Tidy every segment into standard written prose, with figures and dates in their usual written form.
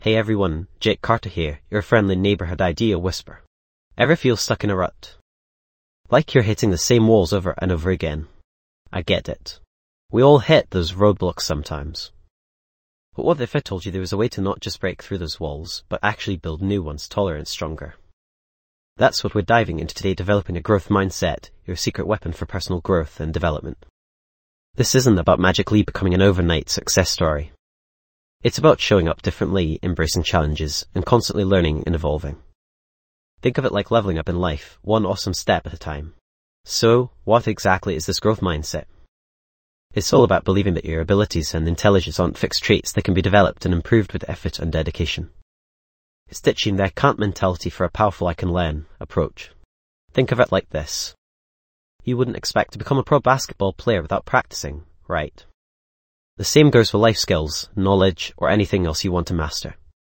Hey everyone, Jake Carter here, your friendly neighborhood idea whisperer. Ever feel stuck in a rut? Like you're hitting the same walls over and over again? I get it. We all hit those roadblocks sometimes. But what if I told you there was a way to not just break through those walls, but actually build new ones taller and stronger? That's what we're diving into today, developing a growth mindset, your secret weapon for personal growth and development. This isn't about magically becoming an overnight success story. It's about showing up differently, embracing challenges, and constantly learning and evolving. Think of it like leveling up in life, one awesome step at a time. So, what exactly is this growth mindset? It's all about believing that your abilities and intelligence aren't fixed traits that can be developed and improved with effort and dedication. It's ditching the I can't mentality for a powerful I can learn approach. Think of it like this. You wouldn't expect to become a pro basketball player without practicing, right? The same goes for life skills, knowledge, or anything else you want to master.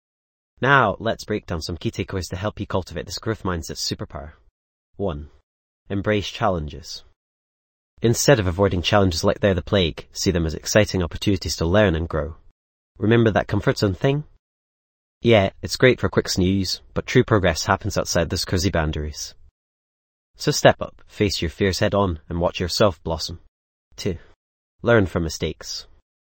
Now, let's break down some key takeaways to help you cultivate this growth mindset superpower. 1. Embrace challenges. Instead of avoiding challenges like they're the plague, see them as exciting opportunities to learn and grow. Remember that comfort zone thing? Yeah, it's great for a quick snooze, but true progress happens outside those cozy boundaries. So step up, face your fears head on, and watch yourself blossom. 2. Learn from mistakes.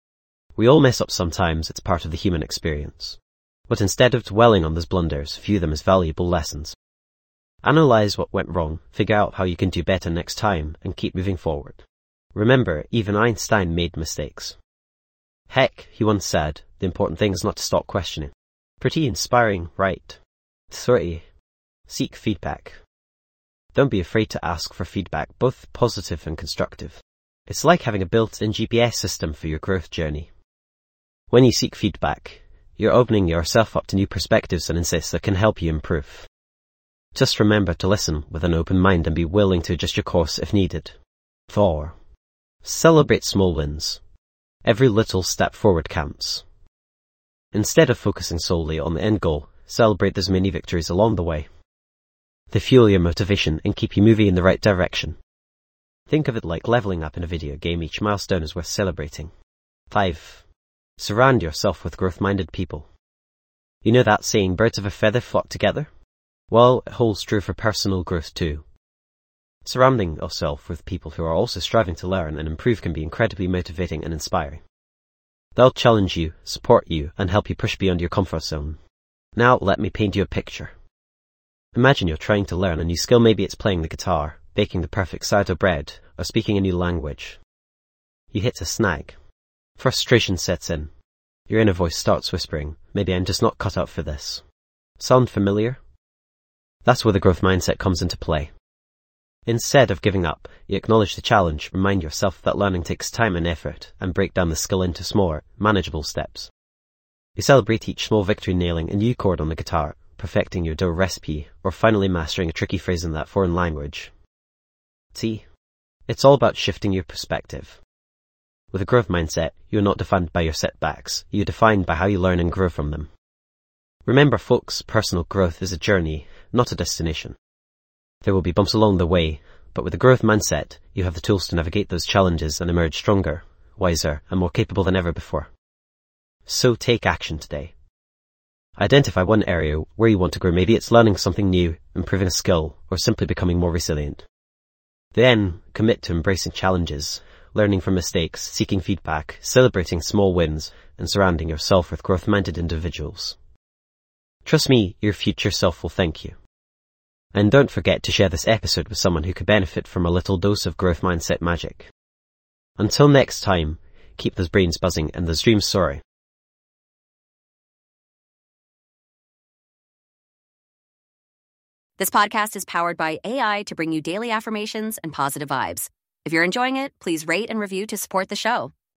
We all mess up sometimes, it's part of the human experience. But instead of dwelling on those blunders, view them as valuable lessons. Analyze what went wrong, figure out how you can do better next time, and keep moving forward. Remember, even Einstein made mistakes. Heck, he once said, the important thing is not to stop questioning. Pretty inspiring, right? 3. Seek feedback. Don't be afraid to ask for feedback, both positive and constructive. It's like having a built-in GPS system for your growth journey. When you seek feedback, you're opening yourself up to new perspectives and insights that can help you improve. Just remember to listen with an open mind and be willing to adjust your course if needed. 4. Celebrate small wins. Every little step forward counts. Instead of focusing solely on the end goal, celebrate those mini victories along the way. They fuel your motivation and keep you moving in the right direction. Think of it like leveling up in a video game. Each milestone is worth celebrating. 5. Surround yourself with growth-minded people. You know that saying, birds of a feather flock together? Well, it holds true for personal growth too. Surrounding yourself with people who are also striving to learn and improve can be incredibly motivating and inspiring. They'll challenge you, support you, and help you push beyond your comfort zone. Now, let me paint you a picture. Imagine you're trying to learn a new skill. Maybe it's playing the guitar, baking the perfect sourdough bread, or speaking a new language. You hit a snag. Frustration sets in. Your inner voice starts whispering, maybe I'm just not cut out for this. Sound familiar? That's where the growth mindset comes into play. Instead of giving up, you acknowledge the challenge, remind yourself that learning takes time and effort, and break down the skill into smaller, manageable steps. You celebrate each small victory, nailing a new chord on the guitar, perfecting your dough recipe, or finally mastering a tricky phrase in that foreign language. It's all about shifting your perspective. With a growth mindset, you're not defined by your setbacks, you're defined by how you learn and grow from them. Remember folks, personal growth is a journey, not a destination. There will be bumps along the way, but with a growth mindset, you have the tools to navigate those challenges and emerge stronger, wiser, and more capable than ever before. So take action today. Identify one area where you want to grow. Maybe it's learning something new, improving a skill, or simply becoming more resilient. Then, commit to embracing challenges, learning from mistakes, seeking feedback, celebrating small wins, and surrounding yourself with growth-minded individuals. Trust me, your future self will thank you. And don't forget to share this episode with someone who could benefit from a little dose of growth mindset magic. Until next time, keep those brains buzzing and those dreams soaring. This podcast is powered by AI to bring you daily affirmations and positive vibes. If you're enjoying it, please rate and review to support the show.